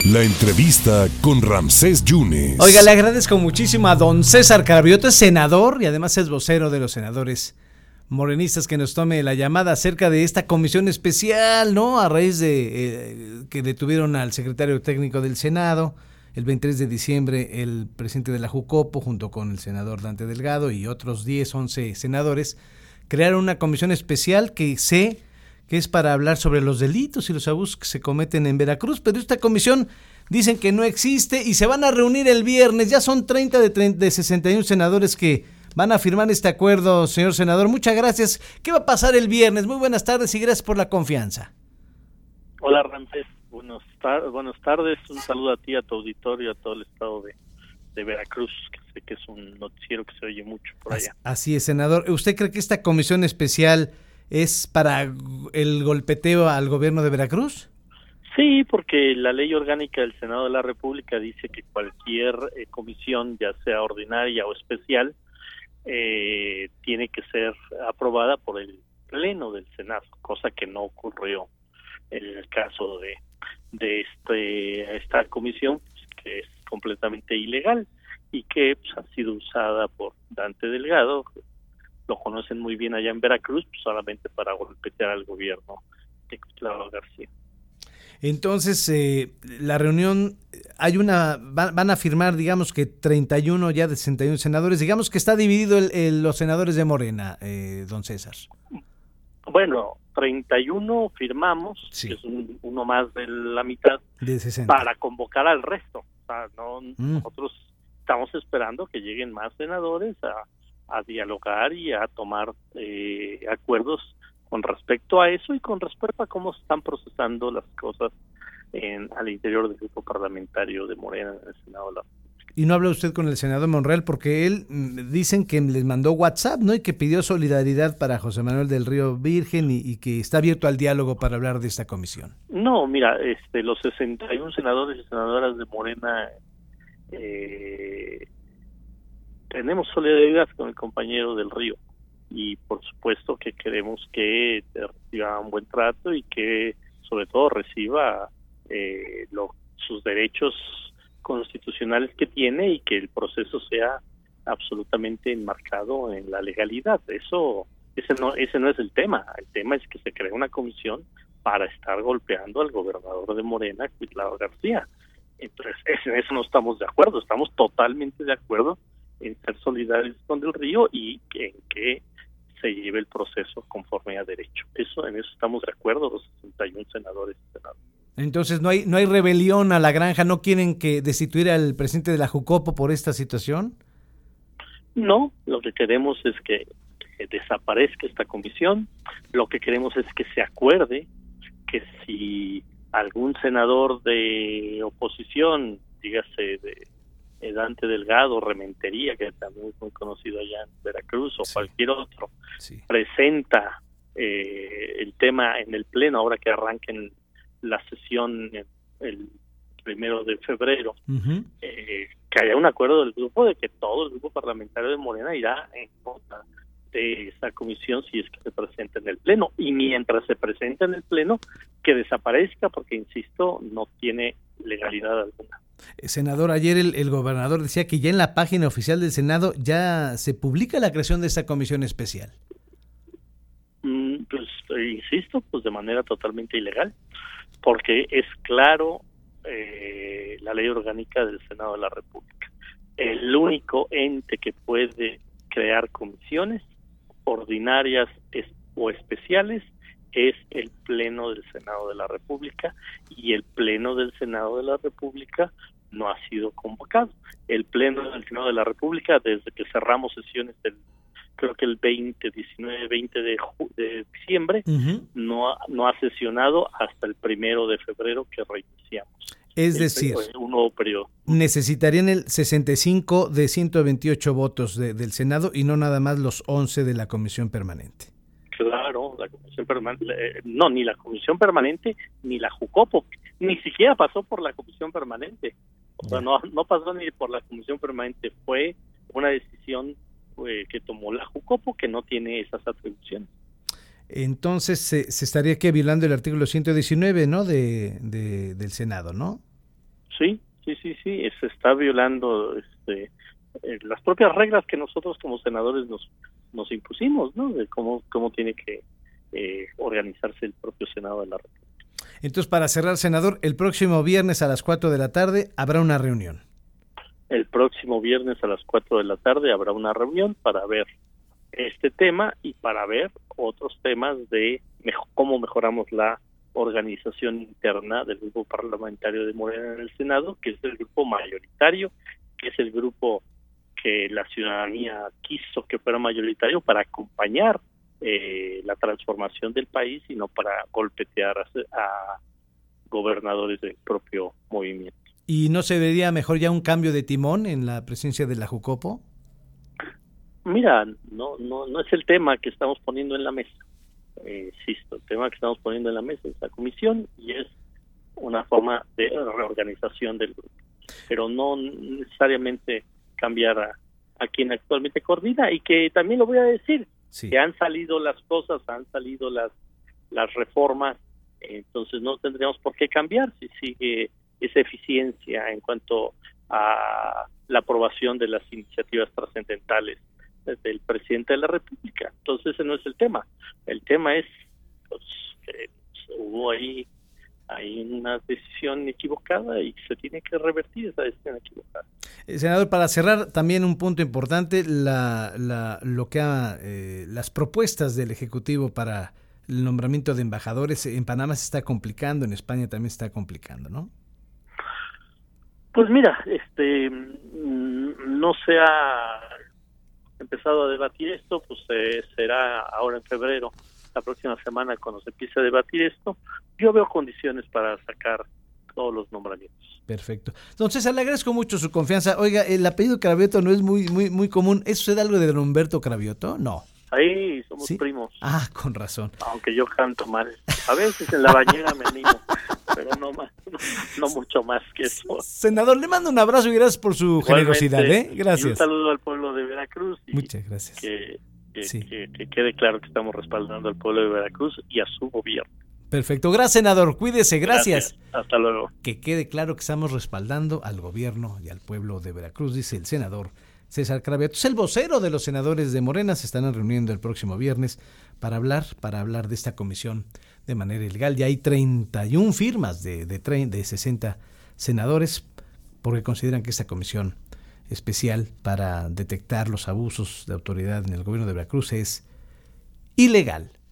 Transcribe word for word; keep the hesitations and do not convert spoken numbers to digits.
La entrevista con Ramsés Yunes. Oiga, le agradezco muchísimo a don César Carabiota, senador y además es vocero de los senadores morenistas, que nos tome la llamada acerca de esta comisión especial, ¿no? A raíz de eh, que detuvieron al secretario técnico del Senado el veintitrés de diciembre, el presidente de la Jucopo, junto con el senador Dante Delgado y otros diez, once senadores, crearon una comisión especial que sé que es para hablar sobre los delitos y los abusos que se cometen en Veracruz, pero esta comisión dicen que no existe y se van a reunir el viernes. Ya son treinta de, treinta, de sesenta y uno senadores que van a firmar este acuerdo, señor senador. Muchas gracias. ¿Qué va a pasar el viernes? Muy buenas tardes y gracias por la confianza. Hola, Ramsés. Buenas, tar- buenas tardes. Un saludo a ti, a tu auditorio, a todo el estado de, de Veracruz, que sé que es un noticiero que se oye mucho por allá. Así es, senador. ¿Usted cree que esta comisión especial es para el golpeteo al gobierno de Veracruz? Sí, porque la ley orgánica del Senado de la República dice que cualquier eh, comisión, ya sea ordinaria o especial, eh, tiene que ser aprobada por el Pleno del Senado, cosa que no ocurrió en el caso de, de este esta comisión, pues, que es completamente ilegal y que pues, ha sido usada por Dante Delgado. Lo conocen muy bien allá en Veracruz, pues solamente para golpetear al gobierno de Cuitlava García. Entonces, eh, la reunión, hay una, van, van a firmar, digamos que treinta y uno ya de sesenta y uno senadores, digamos que está dividido el, el, los senadores de Morena, eh, don César. Bueno, treinta y uno firmamos, sí, que es un, uno más de la mitad, de sesenta. Para convocar al resto. O sea, no, mm. nosotros estamos esperando que lleguen más senadores a a dialogar y a tomar eh, acuerdos con respecto a eso y con respecto a cómo se están procesando las cosas en, al interior del grupo parlamentario de Morena en el Senado de la República. Y no habla usted con el senador Monreal porque él, dicen que les mandó WhatsApp, ¿no? Y que pidió solidaridad para José Manuel del Río Virgen y, y que está abierto al diálogo para hablar de esta comisión. No, mira, este, los sesenta y uno senadores y senadoras de Morena eh, tenemos solidaridad con el compañero del Río y por supuesto que queremos que reciba un buen trato y que sobre todo reciba eh, lo, sus derechos constitucionales que tiene y que el proceso sea absolutamente enmarcado en la legalidad. Eso ese no ese no es el tema. El tema es que se crea una comisión para estar golpeando al gobernador de Morena, Cuitlava García. Entonces, en eso no estamos de acuerdo. Estamos totalmente de acuerdo en ser solidarios con Del Río y en que se lleve el proceso conforme a derecho. Eso, en eso estamos de acuerdo los sesenta y uno senadores y senadores. Entonces no hay no hay rebelión a la granja, ¿no quieren que destituir al presidente de la Jucopo por esta situación? No, lo que queremos es que, que desaparezca esta comisión. Lo que queremos es que se acuerde que si algún senador de oposición, dígase de Dante Delgado, Rementería, que también es muy conocido allá en Veracruz, o sí, cualquier otro, sí, presenta eh, el tema en el Pleno, ahora que arranquen la sesión el primero de febrero, uh-huh. eh, que haya un acuerdo del grupo de que todo el grupo parlamentario de Morena irá en contra de esa comisión si es que se presenta en el Pleno, y mientras se presenta en el Pleno, que desaparezca, porque, insisto, no tiene legalidad alguna. Senador, ayer el, el gobernador decía que ya en la página oficial del Senado ya se publica la creación de esta comisión especial. Mm, pues, insisto, pues de manera totalmente ilegal, porque es claro eh, la ley orgánica del Senado de la República. El único ente que puede crear comisiones ordinarias es, o especiales es el Pleno del Senado de la República, y el Pleno del Senado de la República no ha sido convocado. El Pleno del Senado de la República, desde que cerramos sesiones del, creo que el veinte, diecinueve, veinte de, de diciembre, uh-huh. no, ha, no ha sesionado hasta el primero de febrero que reiniciamos. Es decir, un nuevo periodo. Necesitarían el sesenta y cinco de ciento veintiocho votos de, del Senado y no nada más los once de la Comisión Permanente. Claro, la Comisión Permanente, eh, no, ni la Comisión Permanente ni la Jucopo, ni siquiera pasó por la Comisión Permanente. O sea, no, no pasó ni por la Comisión Permanente, fue una decisión eh, que tomó la Jucopo, que no tiene esas atribuciones. Entonces se, se estaría que violando el artículo ciento diecinueve, ¿no? De, de del Senado, ¿no? Sí, sí, sí, sí, se está violando este, eh, las propias reglas que nosotros como senadores nos nos impusimos, ¿no? De cómo cómo tiene que eh, organizarse el propio Senado de la República. Entonces, para cerrar, senador, el próximo viernes a las cuatro de la tarde habrá una reunión. El próximo viernes a las cuatro de la tarde habrá una reunión para ver este tema y para ver otros temas de mejor, cómo mejoramos la organización interna del grupo parlamentario de Morena en el Senado, que es el grupo mayoritario, que es el grupo que la ciudadanía quiso que fuera mayoritario para acompañar eh, la transformación del país y no para golpetear a, a gobernadores del propio movimiento. ¿Y no se vería mejor ya un cambio de timón en la presidencia de la Jucopo? Mira, no no no es el tema que estamos poniendo en la mesa. Eh, insisto, el tema que estamos poniendo en la mesa es la comisión y es una forma de reorganización del grupo, pero no necesariamente cambiar a, a quien actualmente coordina, y que también lo voy a decir, sí. que han salido las cosas, han salido las las reformas, entonces no tendríamos por qué cambiar si sigue esa eficiencia en cuanto a la aprobación de las iniciativas trascendentales del presidente de la República. Entonces ese no es el tema. El tema es pues, que hubo ahí, hay una decisión equivocada y se tiene que revertir esa decisión equivocada. Eh, senador, para cerrar, también un punto importante, la, la, lo que ha, eh, las propuestas del Ejecutivo para el nombramiento de embajadores en Panamá se está complicando, en España también se está complicando, ¿no? Pues mira, este no se ha empezado a debatir esto, pues eh, será ahora en febrero, la próxima semana cuando se empiece a debatir esto. Yo veo condiciones para sacar todos los nombramientos. Perfecto. Entonces, le agradezco mucho su confianza. Oiga, el apellido Cravioto no es muy muy muy común. ¿Es usted algo de don Humberto Cravioto? No. Ahí somos ¿Sí? primos. Ah, con razón. Aunque yo canto mal. A veces en la bañera me animo, pero no más, no, no mucho más que eso. Senador, le mando un abrazo y gracias por su Igualmente, generosidad, ¿eh? Gracias. Y un saludo al pueblo de Veracruz. Y muchas gracias. Que, que, sí. que, que quede claro que estamos respaldando al pueblo de Veracruz y a su gobierno. Perfecto. Gracias, senador. Cuídese. Gracias. Gracias. Hasta luego. Que quede claro que estamos respaldando al gobierno y al pueblo de Veracruz, dice el senador César Cravioto. Es el vocero de los senadores de Morena. Se estarán reuniendo el próximo viernes para hablar, para hablar de esta comisión de manera ilegal. Ya hay treinta y una firmas de, de, de sesenta senadores porque consideran que esta comisión especial para detectar los abusos de autoridad en el gobierno de Veracruz es ilegal.